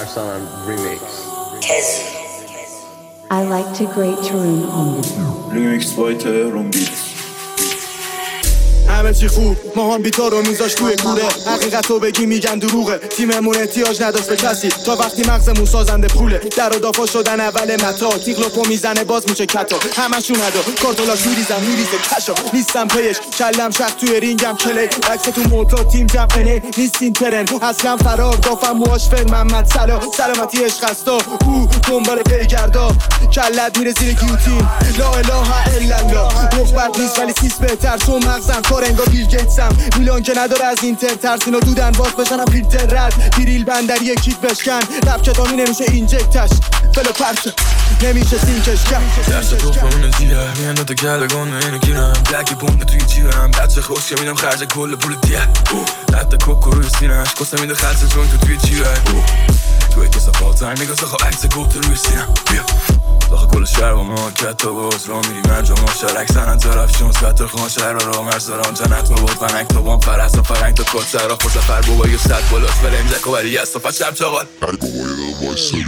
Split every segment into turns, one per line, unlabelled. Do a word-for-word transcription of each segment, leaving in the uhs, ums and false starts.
Arsalan remix.
I like to grate Tarun on this.
Remix by Tehran Beats.
همه چی خوب ماهان بیتا رو میذاش توی کوره حقیقتو بگی میگن دروغه تیممون احتیاج نداشت به کسی تا وقتی مغزمون سازنده پوله در و دافا شدن اول متا تیغلوپو میزنه باز میشه کتا همشون ادا کارتولاش میریزم میریزه کشا نیستم پیش کلم شخ توی رینگم کلی عکس تو موتا تیم جمعنه نیستین ترن اصلا فرار دافم موهاش فر محمد سلا سلامتی عشق استا او دنبال پیگردا کلت میره زیر گیوتین لا اله الا الله مخبت نیست ولی سیس بهتر تو مغزم انگار بیل گیتسم میلان که نداره از اینتر ترسینو دودن باز بشنم فیلتر رد دیریل بندر یک کیک بشکن لب کتانی نمیشه اینجکتش فلو پرچه نمیشه سینکش کم
درست تو فهمونه زیره میان دو تا گلگان اینو گیرم بلکی بونده توی جیبم بچه خوش که میدم خرج کل پول دیه حتی کوکو روی سینش کسته میده خرج جون تو توی جیبه توی کسافات هم میگه سخوا عکس گفت روی سینم بیا داخل کل شهر با ما کت و باز را میری مرجا ما شرک سنن طرف شونس بطر خان شهر را را مرزاران جنت ما بود فنک تو بام فرست و فرنگ تا کت سر را خود سفر بابا یه ست بالاش فلم جک و بری از صفت شب چاقال
ای بابا یه دقیقه وایسا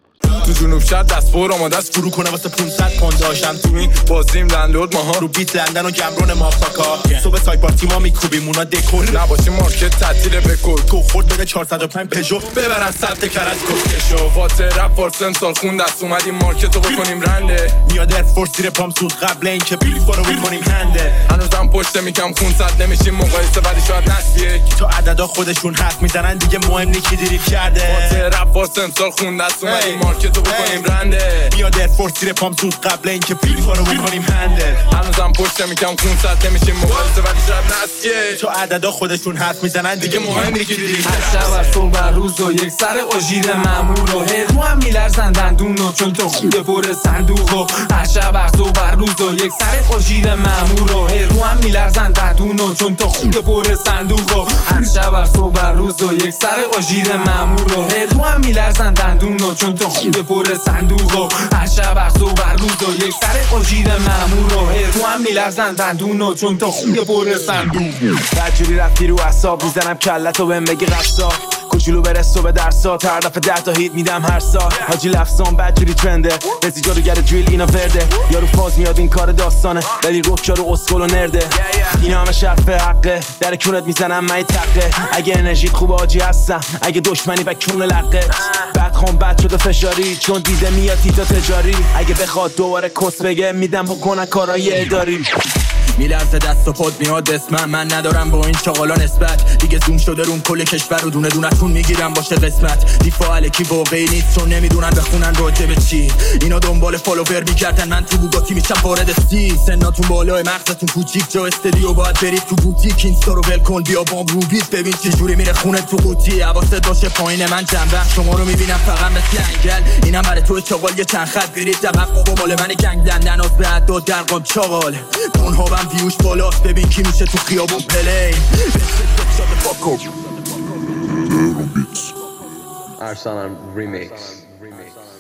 تو جنوب شد دست پر آماده است فرو کنه واسه پونصد پوند داشتم تو این بازیم لندلود ماها رو بیت لندن و گمرون مافاکا صبح سایت پارتی ما میکوبیم اونا دکور نباشه مارکت تعطیل بکل گو خورد بده چهارصد و پنج پژو ببرن سبت کرج کسکشو واسه رپ فارسن سال خون دست اومدیم مارکتو بکنیم رنده میاد ایر فورس زیر پام سود قبل اینکه بیلیفا رو بکنیم هنده هنوزم پشت میکم خون صد نمیشیم مقایسه ولی شاید نسیه تو عددا خودشون حرف میزنن دیگه مهم نی کی دریل کرده واسه رپ فارسن سال خون دست اومدیم مارکتو بکنیم رنده میاد ایر فورس زیر پام سود قبل اینکه بیلیفا رو بکنیم هنده هنوزم پشت میکم خون صد نمیشیم مقایسه ولی شاید نسیه تو عددا خودشون حرف میزنن دیگه مهم نی کی دریل
هر شب از صبح بر روز و یک سر اژیر مامور و هر مو هم میلرزن دندونو چون تو خود پر صندوق و هر شب از صبح بر روز و یک سر اژیر مامور و هر مو هم میلرزن دندونو چون تو خود پر صندوق و هر شب از صبح بر روز و یک سر اژیر مامور و هر مو هم میلرزن دندونو چون تو خود پر صندوق و هر شب از صبح بر روز و یک سر اژیر مامور و هر مو هم میلرزن دندونو چون تو خود پر صندوق
بدجوری رفتی رو اعصاب میزنم کلتو بهم بگی قصا کوچولو برسو به درسات هر دفعه ده تا هیت میدم هر سال حاجی لفظام بدجوری ترنده رسی جادوگر جویل اینا ورده یارو فاز میاد این کار داستانه ولی روک یارو اسکل و نرده اینا همه شرف حقه در کونت میزنم من تقه اگه انرژیت خوبه حاجی هستم اگه دشمنی و کون لقه بعد خون بد شده فشاری چون دیده میاد تیتا تجاری اگه بخواد دوباره کس بگه میدم بکنن کارای اداری
میلرزه دست و پد میاد اسمم من ندارم با این چاقالا نسبت دیگه زوم شده روم کل کشور رو دونه دونتون میگیرم باشه قسمت دیفاع الکی واقعی نیست چون نمیدونن بخونن راجع به چی اینا دنبال فالوور میگردن من تو بوگاتی میشم وارد سی سناتون بالای مغزتون کوچیک جا استدیو باید برید تو بوتیک اینستا رو ول کن بیا بام رو بیت ببین چه جوری میره خونه تو قوطی حواست باشه پایین من جنبم شما رو میبینم فقط مثل انگل اینم برای تو چاقال یه چند خط برید دقیق بابا مال من گنگ دندن از بعد دو درقم چاقال اونها هم ویوش بالاست ببین کی میشه تو خیابون پلی
Arsalan remix.